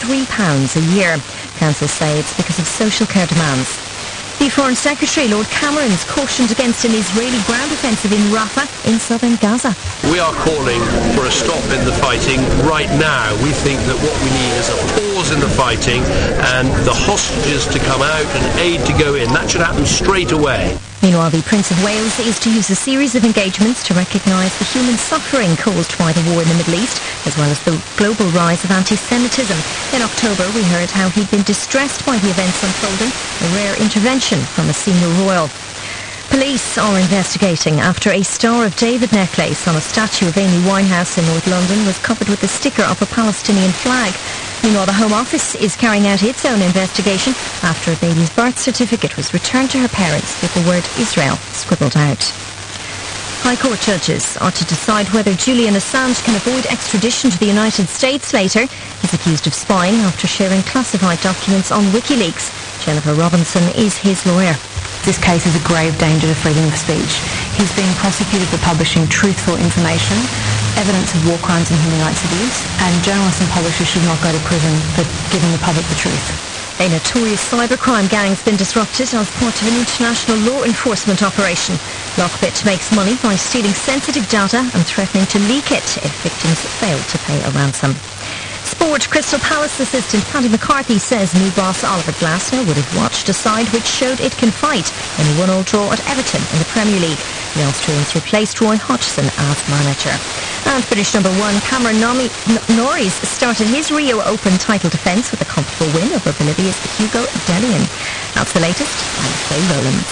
£3 a year. Council say it's because of social care demands. The Foreign Secretary, Lord Cameron's, cautioned against an Israeli ground offensive in Rafah in southern Gaza. We are calling for a stop in the fighting right now. We think that what we need is a pause in the fighting and the hostages to come out and aid to go in. That should happen straight away. Meanwhile, the Prince of Wales is to use a series of engagements to recognise the human suffering caused by the war in the Middle East, as well as the global rise of anti-Semitism. In October, we heard how he'd been distressed by the events unfolding, a rare intervention from a senior royal. Police are investigating after a Star of David necklace on a statue of Amy Winehouse in North London was covered with a sticker of a Palestinian flag. Meanwhile, the Home Office is carrying out its own investigation after a baby's birth certificate was returned to her parents with the word Israel scribbled out. High Court judges are to decide whether Julian Assange can avoid extradition to the United States later. He's accused of spying after sharing classified documents on WikiLeaks. Jennifer Robinson is his lawyer. This case is a grave danger to freedom of speech. He's being prosecuted for publishing truthful information, evidence of war crimes and human rights abuse, and journalists and publishers should not go to prison for giving the public the truth. A notorious cybercrime gang has been disrupted as part of an international law enforcement operation. Lockbit makes money by stealing sensitive data and threatening to leak it if victims fail to pay a ransom. Sport. Crystal Palace assistant Paddy McCarthy says new boss Oliver Glasner would have watched a side which showed it can fight in a 1-1 draw at Everton in the Premier League. The Austrians replaced Roy Hodgson as manager. And British number 1 Cameron Norris started his Rio Open title defence with a comfortable win over Bolivia's Hugo Dellien. That's the latest. I'm Faye Rowlands.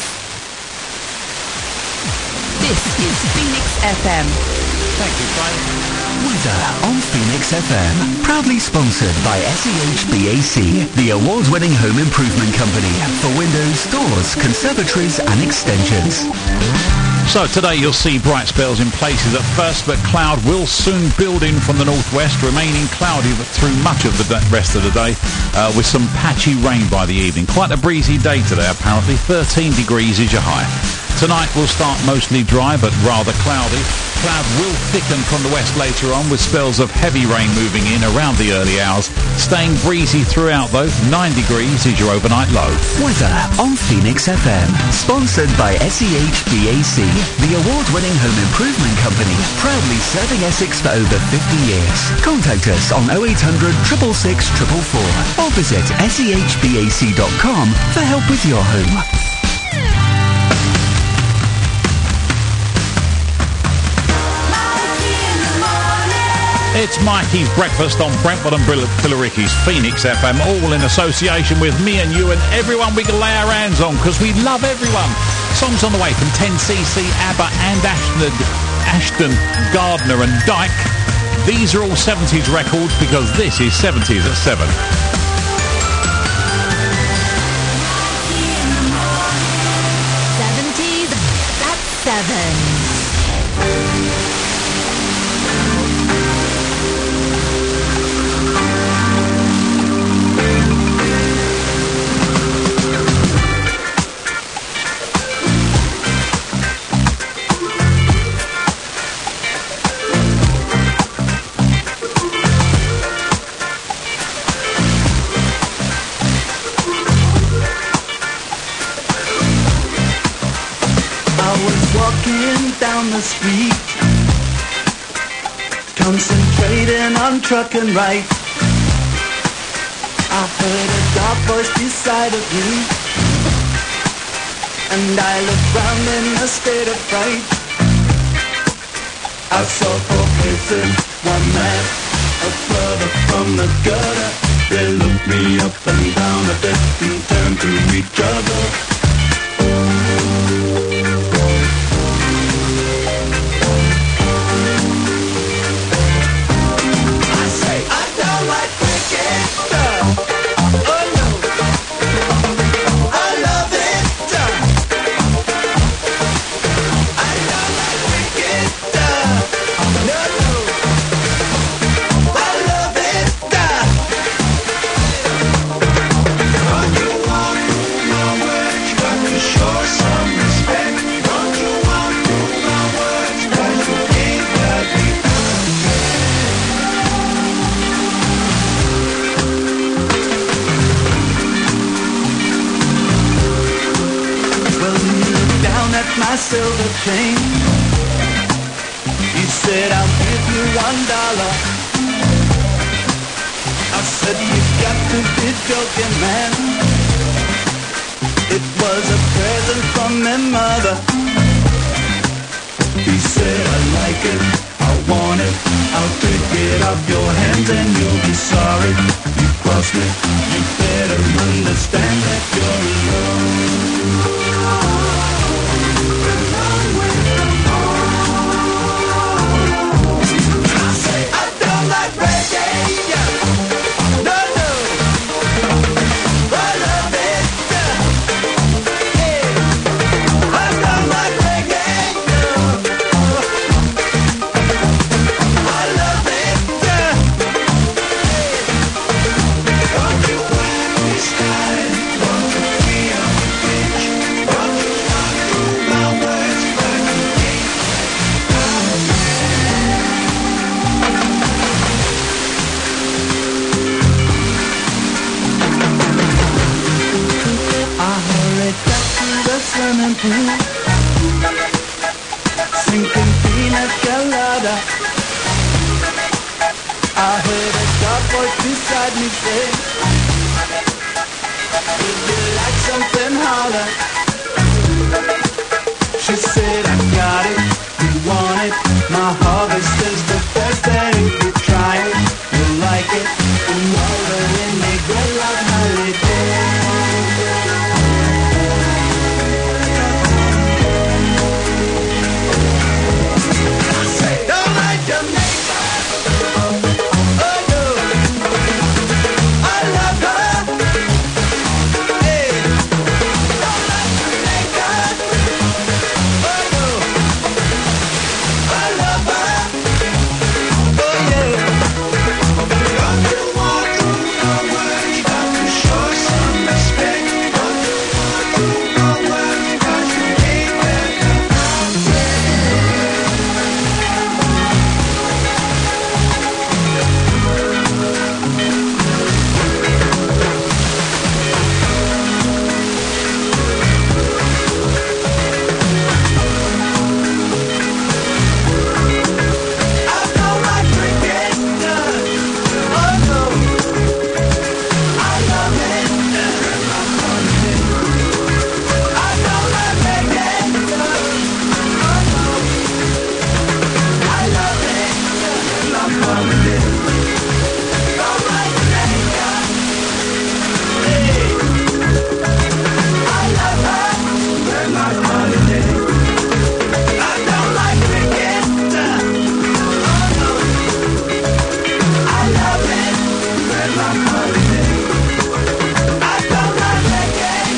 This is Phoenix FM. Thank you, Faye. Weather on Phoenix FM, proudly sponsored by SEHBAC, the award-winning home improvement company for windows, doors, conservatories and extensions. So today you'll see bright spells in places at first, but cloud will soon build in from the northwest, remaining cloudy through much of the rest of the day, with some patchy rain by the evening. Quite a breezy day today, apparently. 13 degrees is your high. Tonight will start mostly dry, but rather cloudy. Cloud will thicken from the west later on, with spells of heavy rain moving in around the early hours. Staying breezy throughout, though. 9 degrees is your overnight low. Weather on Phoenix FM, sponsored by SEHBAC, the award-winning home improvement company, proudly serving Essex for over 50 years. Contact us on 0800 666 444 or visit sehbac.com for help with your home. It's Mikey's Breakfast on Brentford and Billericay's Phoenix FM, all in association with me and you and everyone we can lay our hands on, because we love everyone. Songs on the way from 10cc, ABBA and Ashton, Gardner and Dyke. These are all 70s records, because this is 70s at 7. 70s at 7. Down the street, concentrating on trucking right. I heard a dark voice beside of me, and I looked round in a state of fright. I saw 4 faces, one man, a brother from the gutter. They looked me up and down a bit and turned to each other. silver chain. He said, I'll give you $1. I said, you've got to be joking, man. It was a present from my mother. He said, I like it, I want it, I'll take it off your hands and you'll be sorry. You crossed me, you better understand that you're alone. I say, I don't like reggae, no, no, I love it, yeah. I don't like reggae, no, I love it, yeah. Don't you whack me style, don't you feel the pitch, don't you walk through my words like a king. I hurried back to the swimming pool, sinking pina colada. I heard a dark voice beside me say, would you like something harder? She said, I got it, you want it, my harvest is the best, and if you try it, you'll like it, and over in the good luck holiday. Don't like Jamaica, oh no, I love her, hey. Don't like Jamaica, oh no, I love her, oh yeah. Don't you walk through my world, you got to show some respect. Don't you walk through my world, 'cause you ain't welcome. I don't like cricket, oh no, I love it, I don't like reggae, oh no, I love it, I'm holiday. Don't like Jamaica, hey, I love her, we're my holiday. I don't like cricket, oh no, I love it, we're my holiday. I don't like reggae.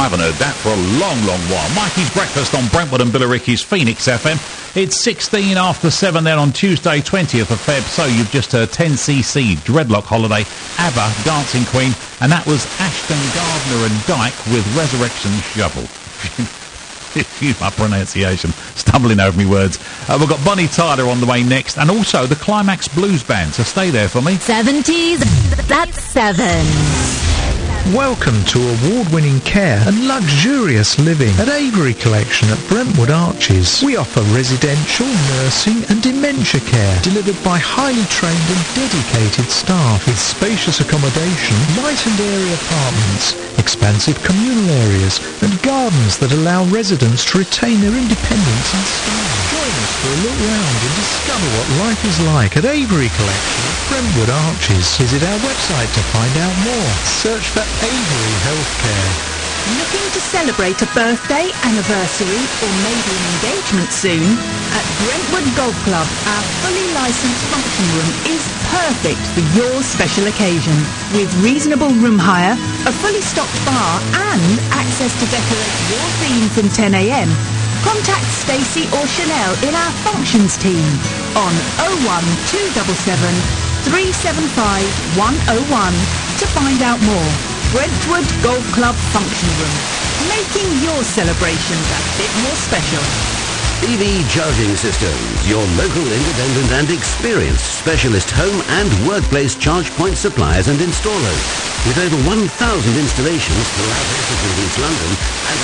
I haven't heard that for a long, long while. Mikey's Breakfast on Brentwood and Billericay's Phoenix FM. It's 16 after 7 then on Tuesday, 20th of Feb. So you've just heard 10cc, Dreadlock Holiday, ABBA, Dancing Queen, and that was Ashton Gardner and Dyke with Resurrection Shovel. Excuse my pronunciation, stumbling over me words. We've got Bonnie Tyler on the way next, and also the Climax Blues Band, so stay there for me. 70s, that's 7. Welcome to award-winning care and luxurious living at Avery Collection at Brentwood Arches. We offer residential, nursing and dementia care delivered by highly trained and dedicated staff with spacious accommodation, light and airy apartments, expansive communal areas and gardens that allow residents to retain their independence and style. Join us for a look round and discover what life is like at Avery Collection at Brentwood Arches. Visit our website to find out more. Search for Avery Healthcare. Looking to celebrate a birthday, anniversary or maybe an engagement soon? At Brentwood Golf Club, our fully licensed function room is perfect for your special occasion. With reasonable room hire, a fully stocked bar and access to decorate your theme from 10 a.m, contact Stacey or Chanel in our functions team on 01277 375 101 to find out more. Brentwood Golf Club Function Room, making your celebrations a bit more special. EV Charging Systems, your local independent and experienced specialist home and workplace charge point suppliers and installers. With over 1,000 installations throughout East London and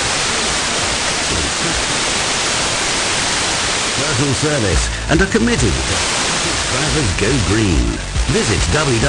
personal service, and are committed to drivers go green. Visit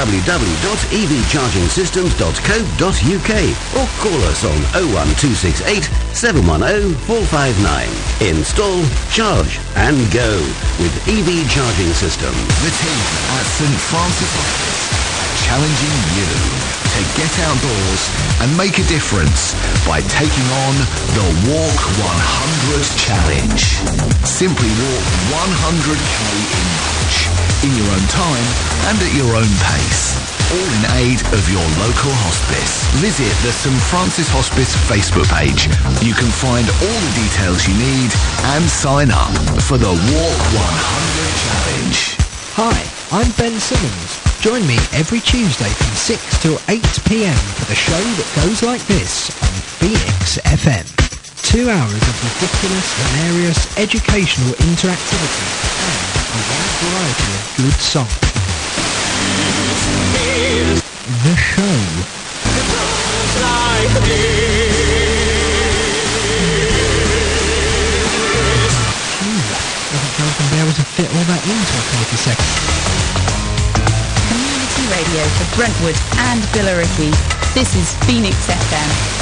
www.evchargingsystems.co.uk or call us on 01268 710 459. Install, charge and go with EV Charging Systems. The team at St Francis Office are challenging you to get outdoors and make a difference by taking on the Walk 100 Challenge. Simply walk 100k in March, in your own time and at your own pace, all in aid of your local hospice. Visit the St Francis Hospice Facebook page. You can find all the details you need and sign up for the Walk 100 Challenge. Hi, I'm Ben Simmons. Join me every Tuesday from 6 till 8 p.m. for the show that goes like this on Phoenix FM. 2 hours of ridiculous, hilarious, educational interactivity and a wide variety of good songs. The show. Doesn't feel like I'm going to be able to fit all that into a 30 seconds. Community radio for Brentwood and Billericay. This is Phoenix FM.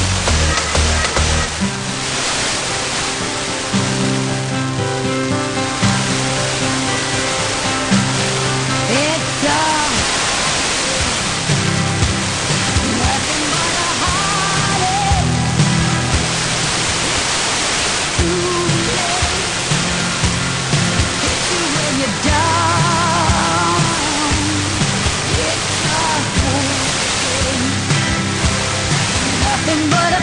But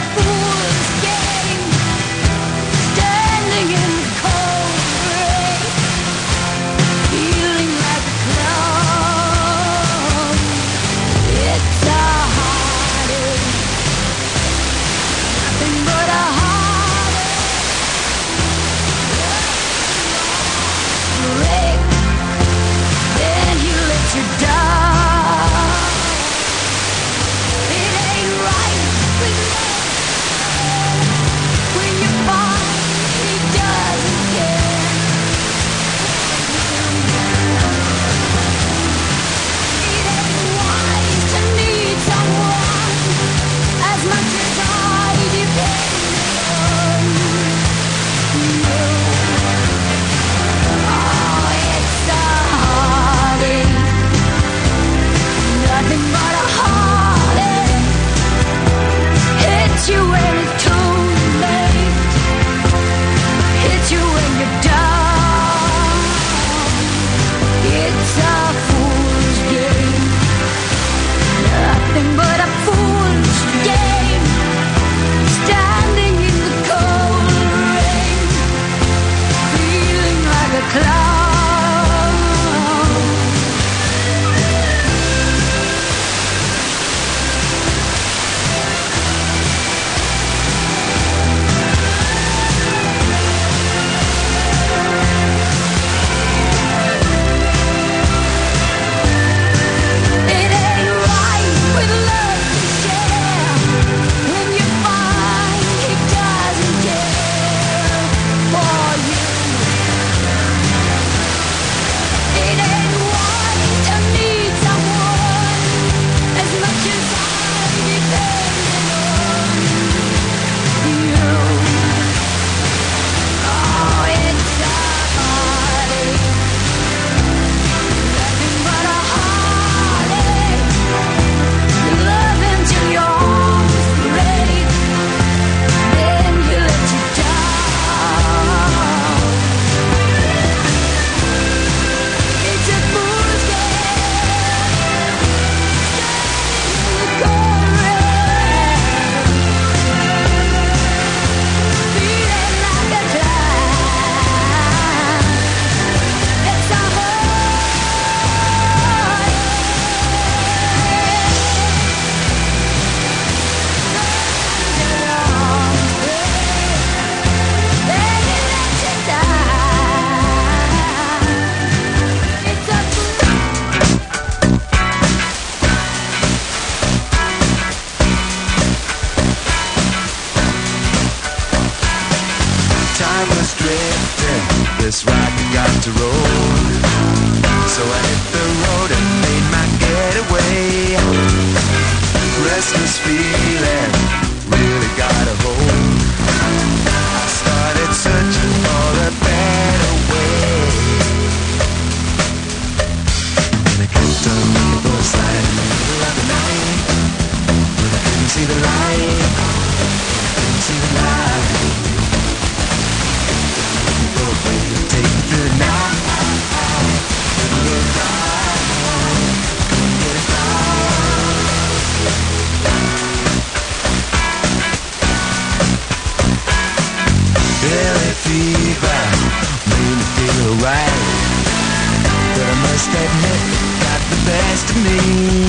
me.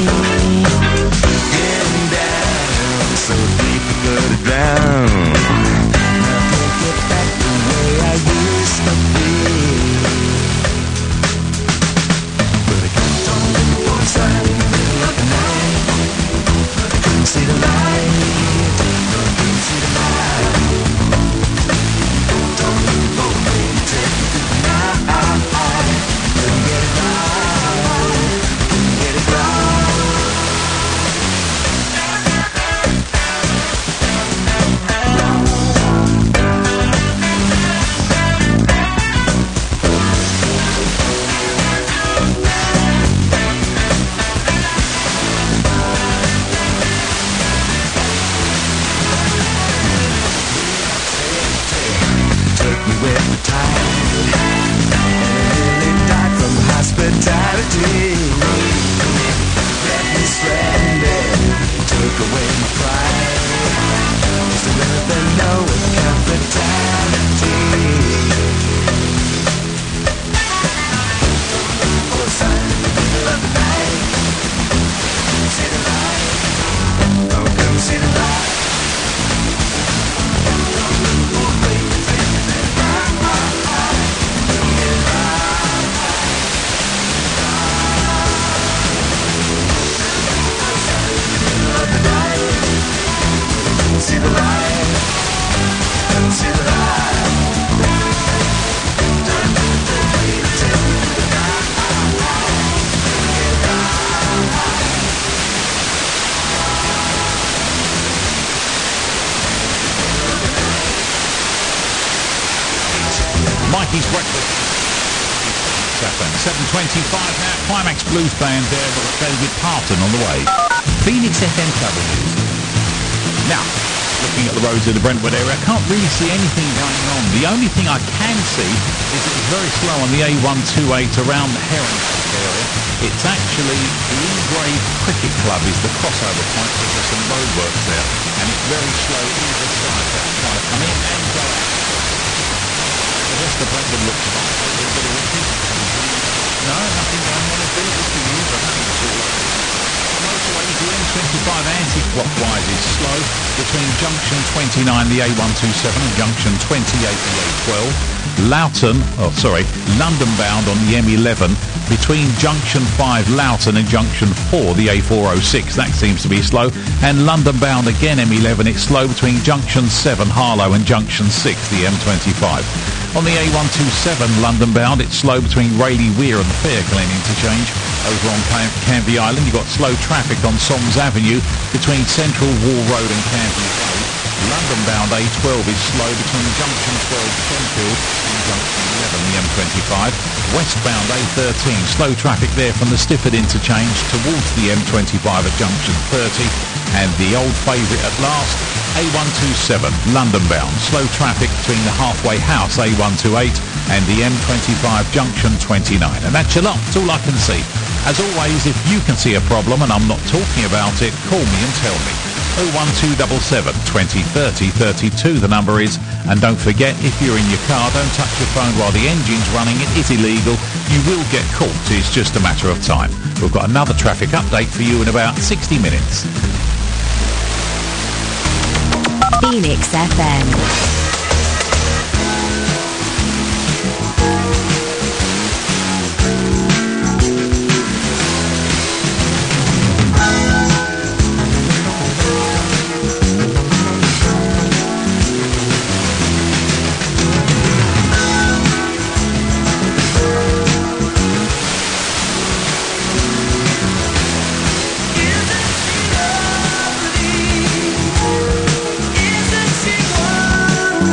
Getting down, so deep I could drown. I can't get back the way I used to be. But I kept on looking for a sign in the middle of the night. But I couldn't see the light. I couldn't see the light. Kept on looking for a way to take me through the night. Couldn't get it right. Couldn't get it right. Took me with the tide, and I nearly died from hospitality. Left me stranded, took away my pride. Just a little bit low with capitality. For a sign in the middle of the night. Couldn't see the light. Oh, couldn't see the light. See the light, see the light. Don't need the way to take me to the night. Mikey's Breakfast. 7:25 now. Climax Blues Band there with David Parton on the way. Phoenix FM cover news. Now, looking at the roads in the Brentwood area, I can't really see anything going on. The only thing I can see is it's very slow on the A128 around the Herrington area. It's actually the Ingrave Cricket Club is the crossover point because there's some roadworks there, and it's very slow either side. That's trying to come in and go out. The rest of Brentwood looks fine. A little bit of windy. No, nothing going on in Phillips for you, but nothing at all. Motorway, the M25 anti-clockwise is slow between junction 29, the A127, and junction 28, the A12. London bound on the M11 between junction 5, Loughton, and junction 4, the A406. That seems to be slow. And London bound again, M11, it's slow between junction 7, Harlow, and junction 6, the M25. On the A127 London bound, it's slow between Rayleigh Weir and the Fair Glen interchange. Over on Canvey Island, you've got slow traffic on Soms Avenue between Central Wall Road and Canvey Road. London bound A12 is slow between junction 12 Kentfield and junction 11, the M25. Westbound A13, slow traffic there from the Stifford interchange towards the M25 at junction 30. And the old favourite at last, A127 London bound, slow traffic between the Halfway House A128 and the M25 junction 29. And that's your lot. That's all I can see. As always, if you can see a problem and I'm not talking about it, call me and tell me. 01277 20 30 32 the number is. And don't forget, if you're in your car, don't touch your phone while the engine's running. It is illegal. You will get caught. It's just a matter of time. We've got another traffic update for you in about 60 minutes. Phoenix FM. Isn't she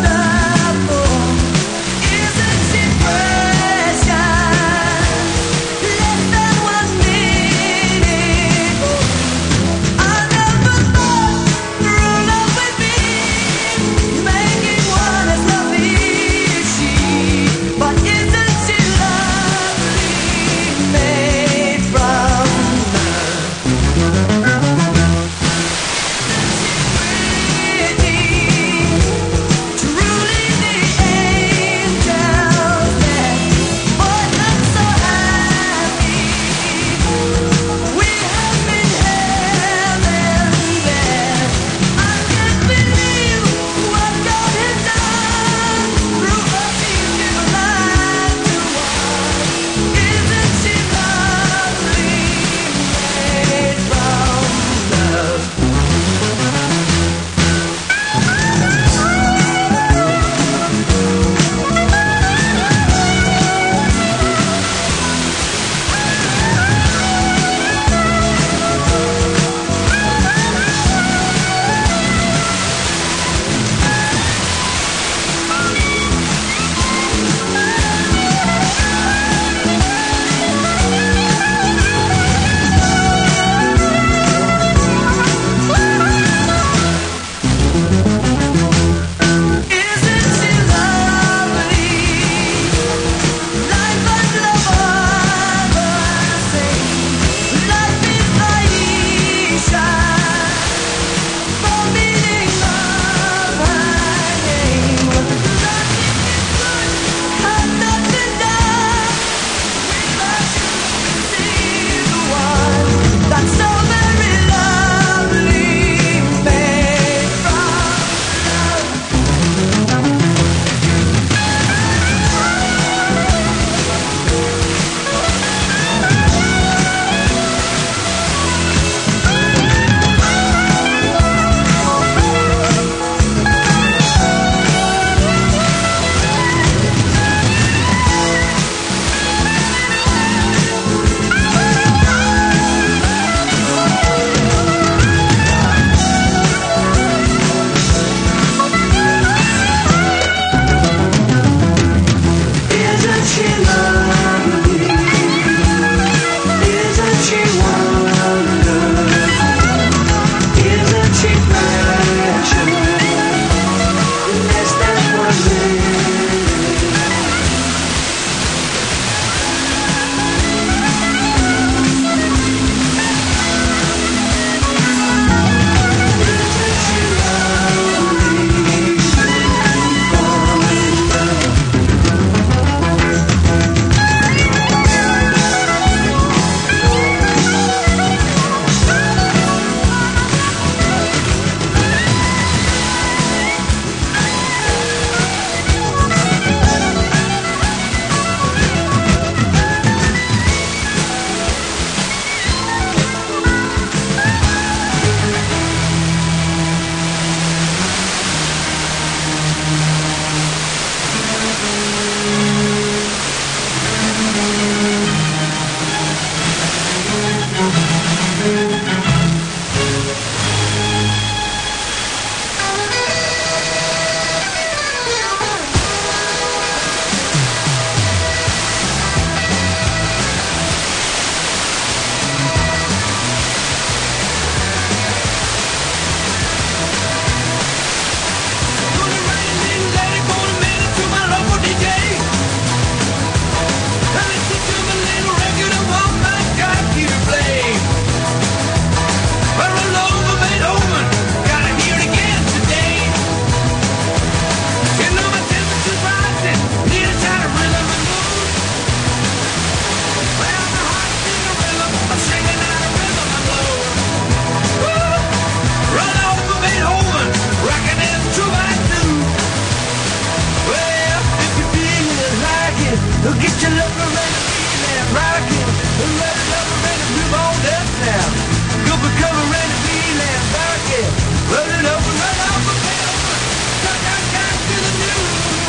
now. Good for cover and a feeling. Barricade. Run it over, run over, run over. Cut down time to the news.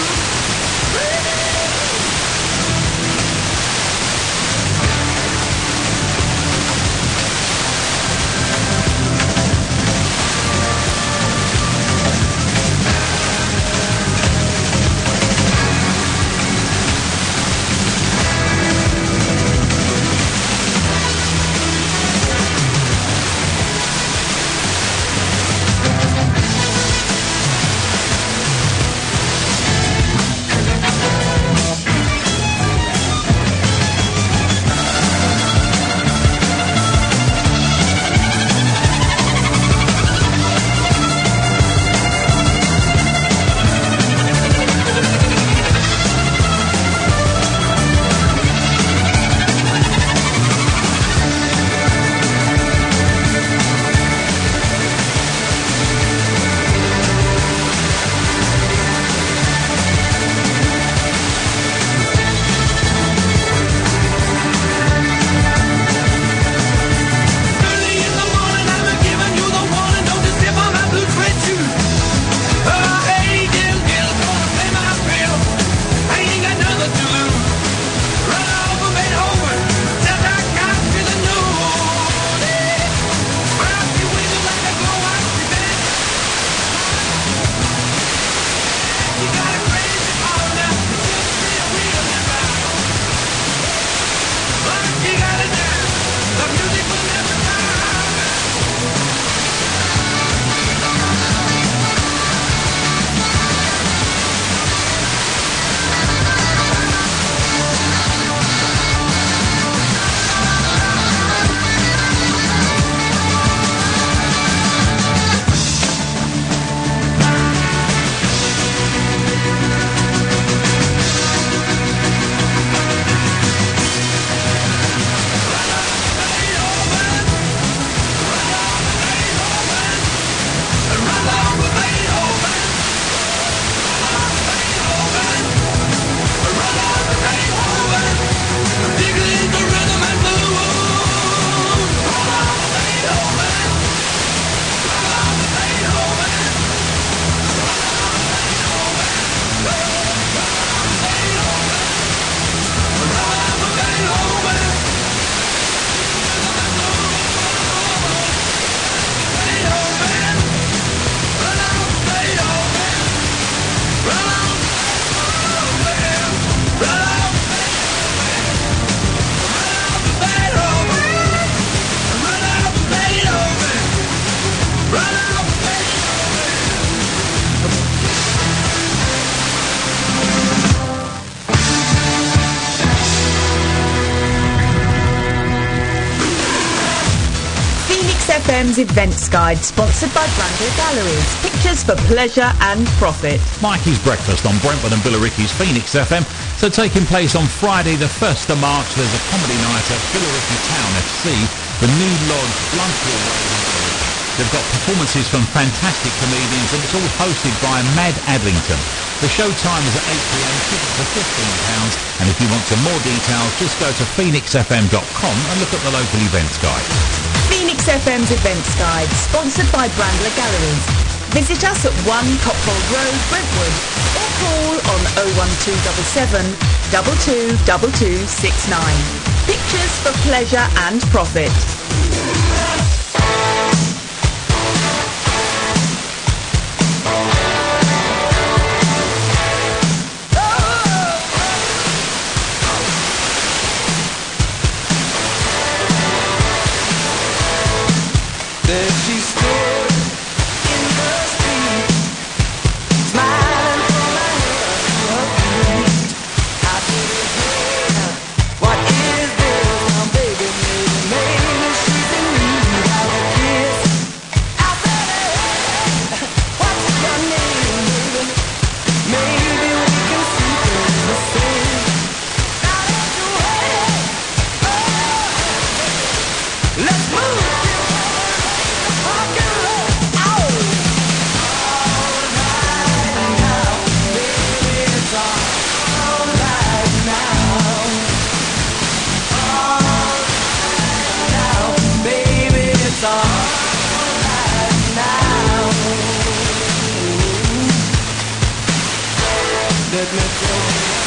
FM's Events Guide, sponsored by Brandler Galleries. Pictures for pleasure and profit. Mikey's Breakfast on Brentwood and Billericay's Phoenix FM. So taking place on Friday the 1st of March, there's a comedy night at Billericay Town FC, the New Lodge, Bluntwell. They've got performances from fantastic comedians and it's all hosted by Mad Adlington. The show time is at 8pm, tickets are £15, and if you want some more details, just go to phoenixfm.com and look at the local events guide. Phoenix FM's Events Guide, sponsored by Brandler Galleries. Visit us at 1 Copfold Road, Brentwood, or call on 01277 222269. Pictures for pleasure and profit. There she stood in the street, smiling from my head to her feet. I said, hey, what is this now, baby? Maybe she's in need of a kiss. I said, hey, what's your name, baby? Maybe we can see through the same. Now don't you hurry, oh, let's move. Baby let me go.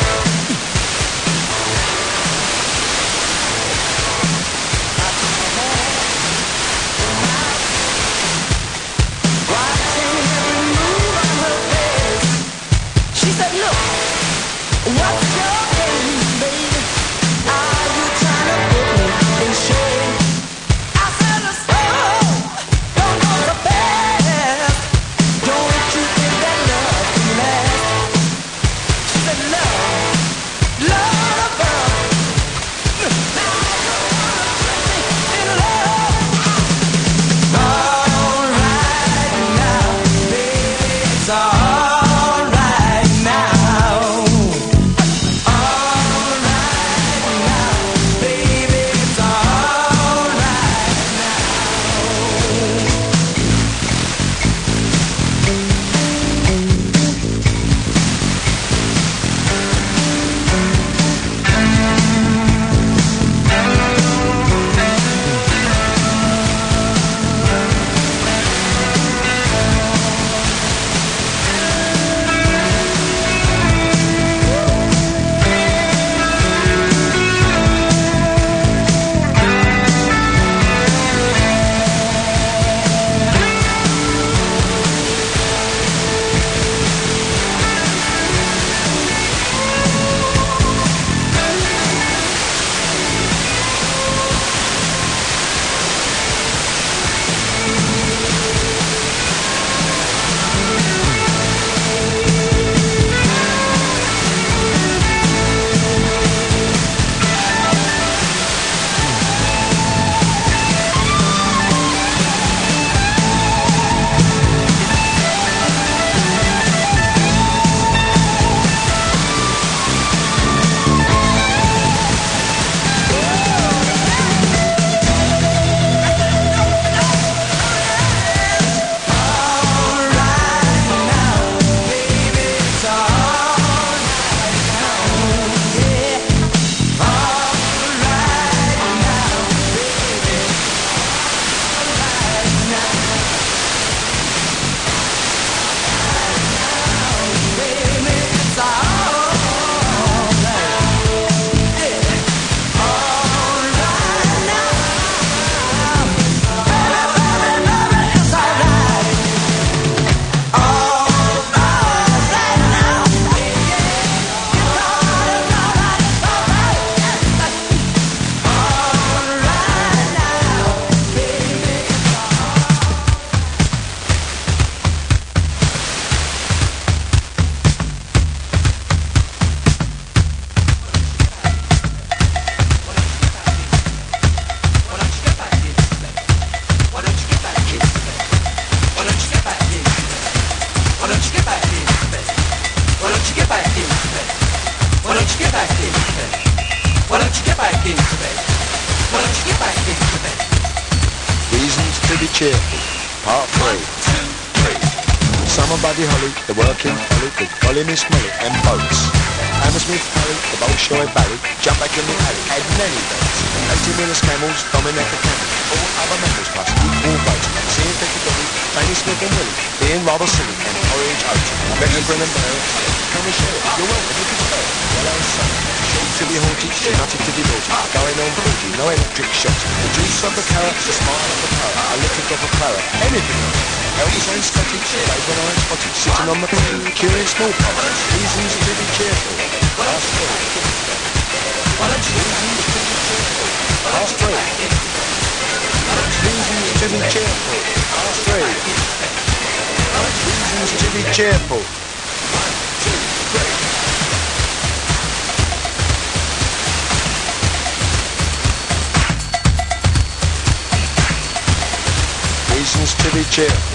cheerful. Part 3. Summer Buddy Holly, the working folly, the Golly Miss Molly, and boats. Hammersmith Harry, the Bolshoi Barry, jump back in the alley, add nanny boats. 80 Miller's camels, Dominica camels, all other mammals plus equal boats. Seeing Piccadilly, Fanny Smith and Willie, being rather silly, and Orange Oat. Better Grin and Barry, come and share it. You're welcome, you can spare it. Yellow sun, short to be haunted, nutty to be naughty, going on booty, no electric shocks. The juice of the carrot, the smile of the parrot, a little drop of claret, anything else. Elvis and Scotty, Dave and I spotted, sitting on the potty, curious small pot, reasons to be cheerful. Last 3. Reasons to be cheerful. Last 3. Reasons to be cheerful. 1, 2, 3. Reasons to be cheerful.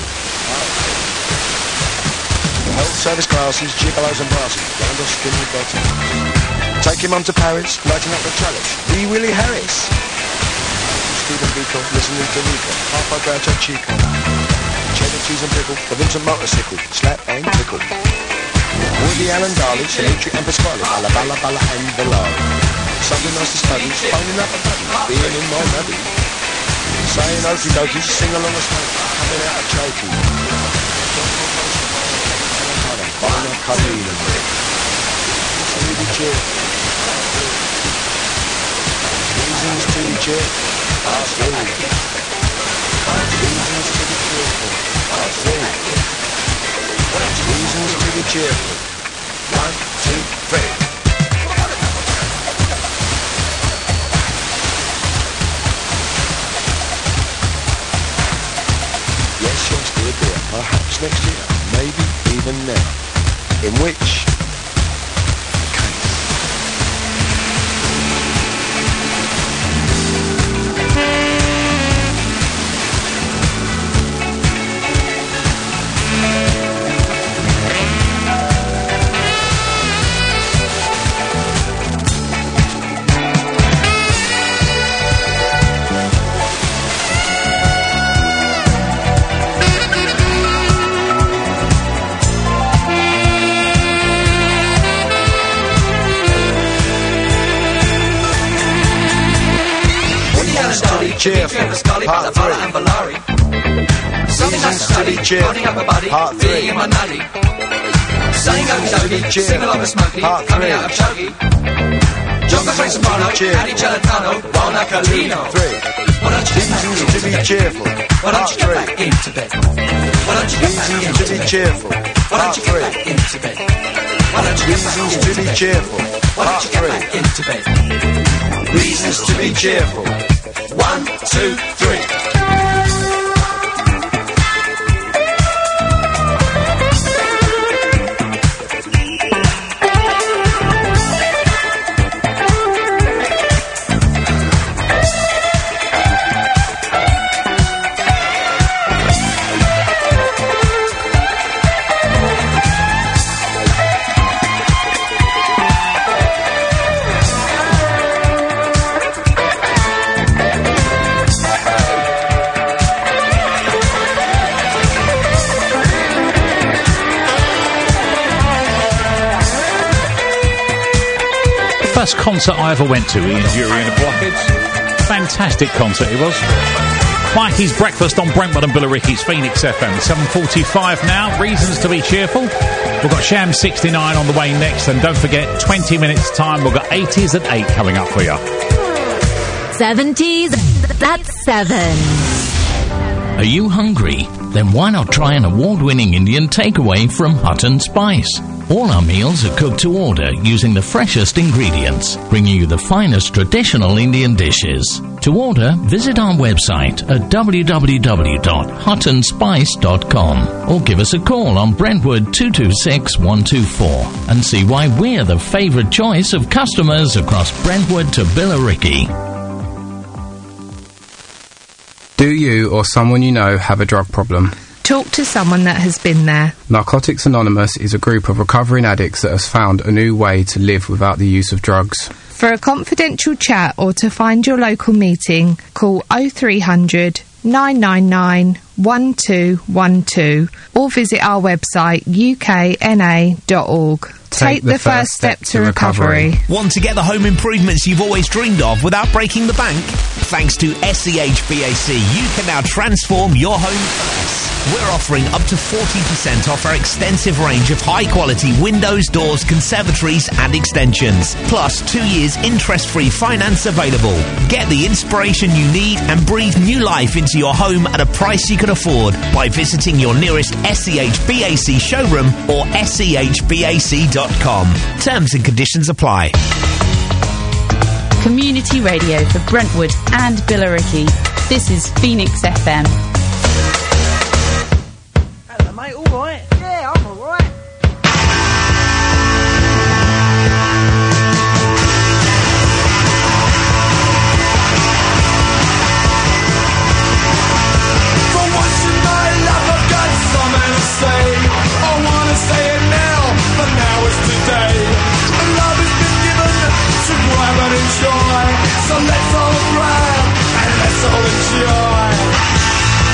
Health service classes, gigolos and brasses, round or skinny bottoms. Taking mum to Paris, lighting up the chalice. Wee Willie Harris. Stephen Biko, listening to Rico. Papa Groucho Chico. Cheddar cheese and pickle, the Vincent motorcycle. Slap and tickle. Woody Allen Darley, Sinatra and Pasquale. Balla Balla Balla and Villard. Something nice to study, phoning up a buddy. Being in my nubby. Saying okie dokie, sing along a smoke. Coming out of choking. Bana Kalina. to be cheerful. Reasons to be cheerful. Part 3. Reasons to be cheerful. Part 3. Reasons to be cheerful. 1, 2, 3. Yes, youngster, dear, perhaps next year, maybe even now. In which cheerful. Part 3. Reasons to be cheerful. Part 3. Reasons to be cheerful. Part 3. Reasons to be cheerful. 1, 2, 3. Reasons to be cheerful. Part 3. Reasons to be cheerful. Part 3. Reasons to be cheerful. Part 3. Reasons to be cheerful. 1, 2, 3. First concert I ever went to, Ian Dury and the Blockheads. Fantastic concert it was. Mikey's Breakfast on Brentwood and Billericay's Phoenix FM. 7:45 now. Reasons to be cheerful. We've got Sham 69 on the way next, and don't forget, 20 minutes time. We've got 80s at 8 coming up for you. 70s at 7. Are you hungry? Then why not try an award-winning Indian takeaway from Hut and Spice? All our meals are cooked to order using the freshest ingredients, bringing you the finest traditional Indian dishes. To order, visit our website at www.hutandspice.com or give us a call on Brentwood 226 124 and see why we're the favourite choice of customers across Brentwood to Billericay. Do you or someone you know have a drug problem? Talk to someone that has been there. Narcotics Anonymous is a group of recovering addicts that has found a new way to live without the use of drugs. For a confidential chat or to find your local meeting, call 0300 999 1212 or visit our website ukna.org. Take the first step to recovery. Want to get the home improvements you've always dreamed of without breaking the bank? Thanks to SEHBAC, you can now transform your home. We're offering up to 40% off our extensive range of high-quality windows, doors, conservatories and extensions. Plus 2 years interest-free finance available. Get the inspiration you need and breathe new life into your home at a price you can afford by visiting your nearest SEHBAC showroom or SEHBAC.com. Terms and conditions apply. Community radio for Brentwood and Billericay. This is Phoenix FM. Hello, mate, alright? Yeah, I'm alright. For once in my life I've got something to say. I wanna say it now, but now is today. Love has been given to grab and enjoy. So let's all grab and let's all enjoy.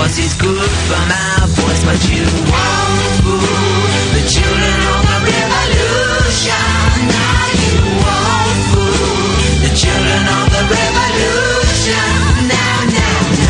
'cause it's good for my voice, but you won't fool the children of the revolution. Now you won't fool the children of the revolution. Now, no.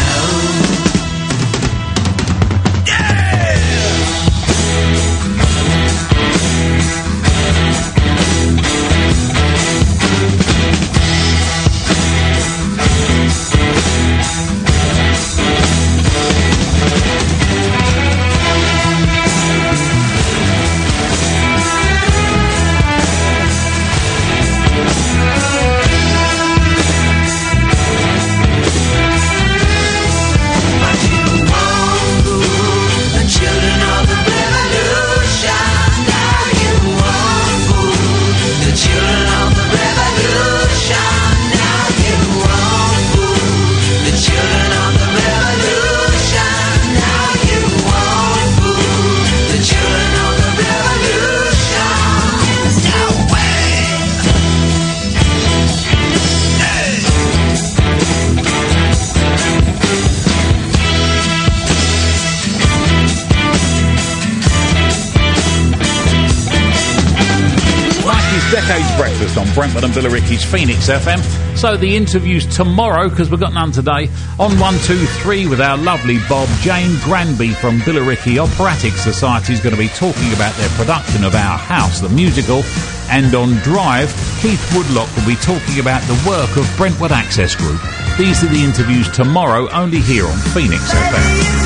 Decades Breakfast on Brentwood and Billericay's Phoenix FM. So the interview's tomorrow, because we've got none today, on 123 with our lovely Bob. Jane Granby from Billericay Operatic Society is going to be talking about their production of Our House, the musical. And on Drive, Keith Woodlock will be talking about the work of Brentwood Access Group. These are the interviews tomorrow, only here on Phoenix FM.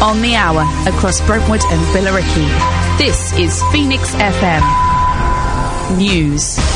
on the hour across Brentwood and Billericay. This is Phoenix FM News.